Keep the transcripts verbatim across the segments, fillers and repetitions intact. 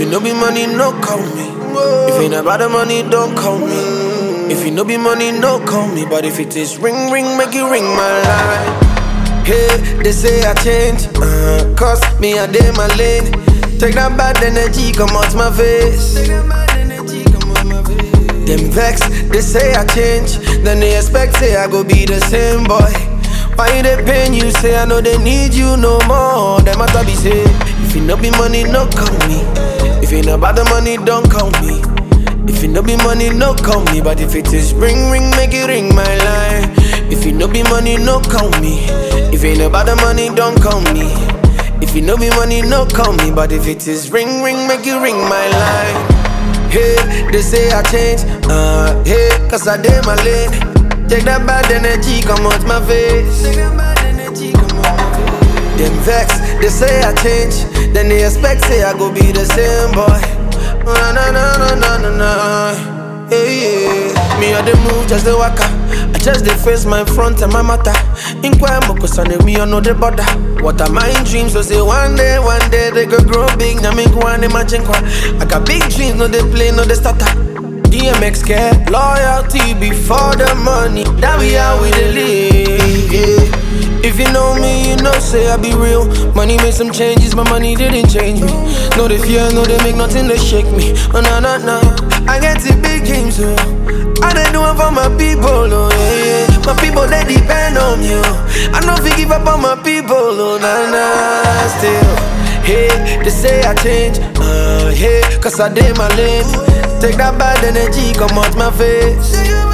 it no be money, no call me. If ain't about the money, don't call me. If it no be money, no call me. But if it is ring, ring, make you ring my line. Hey, they say I change, uh, cause me I dey my lane. Take that bad energy, come out my face. Them vex, they say I change, then they expect say I go be the same boy. Why they pain you, say I know they need you no more. Them matter be say, if it no be money, no call me. If it not about the money, don't call me. If it no be money, no call me. But if it is ring, ring, make it ring my line. If it no be money, no call me. If it ain't about the money, don't call me. If it no be money, no call me. But if it is ring, ring, make it ring my line. Hey, they say I change, uh, hey, cause I did my lane. Take that bad energy, come out my face. Them vex, they say I change, then they expect say I go be the same boy. Na na na na na na na. Hey, yeah. Me I dey move, just the waka. I just dey face my front and my matter. Inquire more cause I know me I know the border. What are my dreams? So say one day, one day they go grow big. Now make one imagine kwa. I got big dreams, no they play, no they starter. D M X care, loyalty before the money. That we how we dey live. Yeah. If you know me, you know say I be real. Money made some changes, but money didn't change me. No they fear, no they make nothing to shake me. Oh no no no, I get to big games so I dey do it for my people, oh yeah, yeah. My people they depend on you. I know if you give up on my people, oh nah nah. Still, hey, they say I change, uh hey, cause I did my lane. Take that bad energy, come out my face.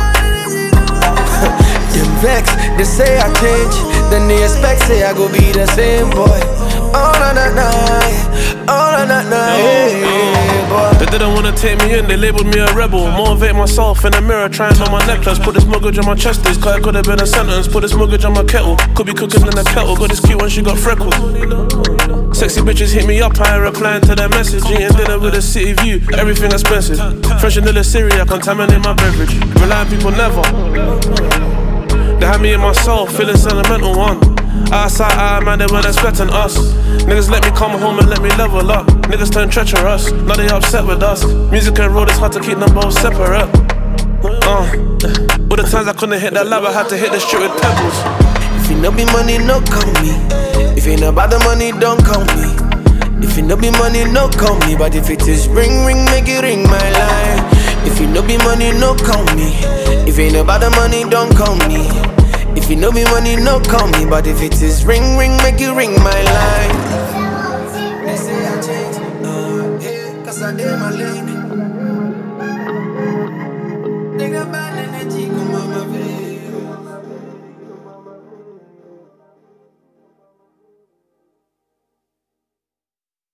Them vex, they say I change, then they expect say I go be the same boy. All on that night, all on that night, yeah, boy. They didn't wanna take me in, they labeled me a rebel. Motivate myself in the mirror, trying on my necklace. Put this mortgage on my chest, this guy could have been a sentence. Put this mortgage on my kettle, could be cooking in the kettle. Got this cute when she got freckles. Sexy bitches hit me up, I ain't replying to their message. Eating dinner with a city view, everything expensive. Fresh vanilla Syria, contaminate my beverage. Rely on people never. They had me in my soul, feeling sentimental one. Outside, I man, they weren't expecting us. Niggas let me come home and let me level up. Niggas turn treacherous, now they upset with us. Music and road, it's hard to keep them both separate. Uh, all the times I couldn't hit that lab, I had to hit the street with pebbles. If it no be money, no call me. If it ain't about the money, don't call me. If it no be money, no call me. But if it is ring, ring, make it ring my line. If it no be money, no call me. If it ain't about the money, don't call me. If it no be money, no call me. But if it is ring, ring, make it ring my line. They say I change, uh, yeah, cause I did my lane. Take a bad energy, come on my face.